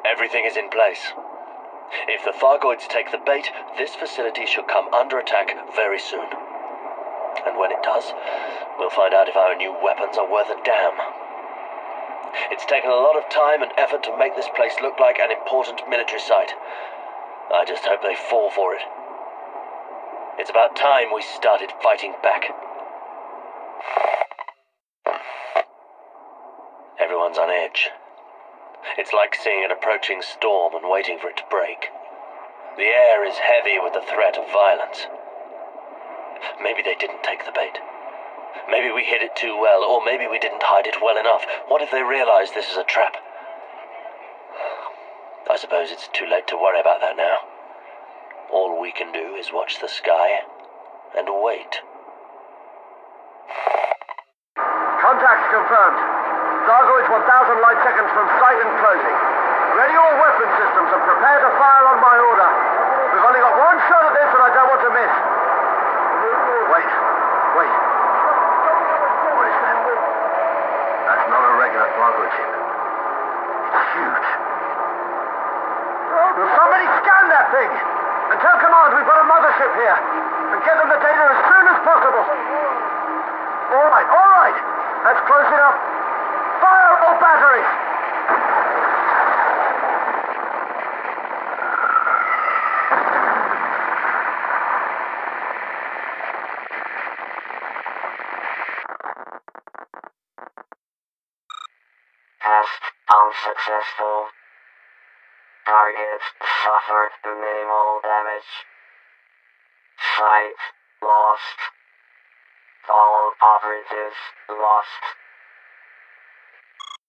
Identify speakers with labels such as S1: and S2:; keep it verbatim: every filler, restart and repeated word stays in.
S1: Everything is in place. If the Thargoids take the bait, this facility should come under attack very soon. And when it does, we'll find out if our new weapons are worth a damn. It's taken a lot of time and effort to make this place look like an important military site. I just hope they fall for it. It's about time we started fighting back. Everyone's on edge. It's like seeing an approaching storm and waiting for it to break. The air is heavy with the threat of violence. Maybe they didn't take the bait. Maybe we hid it too well, or maybe we didn't hide it well enough. What if they realize this is a trap? I suppose it's too late to worry about that now. All we can do is watch the sky and wait.
S2: Contact confirmed. Thargoids one thousand light seconds from sight and closing. Ready all weapon systems and prepare to fire on my order. We've only got one shot at this and I don't want to miss. Wait, wait. What is that? That's not a regular Thargoid ship. It's huge. Will somebody scan that thing? And tell Command we've got a mothership here. And get them the data as soon as possible. All right, all right. That's close enough. Fire all batteries!
S3: Test unsuccessful. Target suffered minimal damage. Site lost. All operatives lost.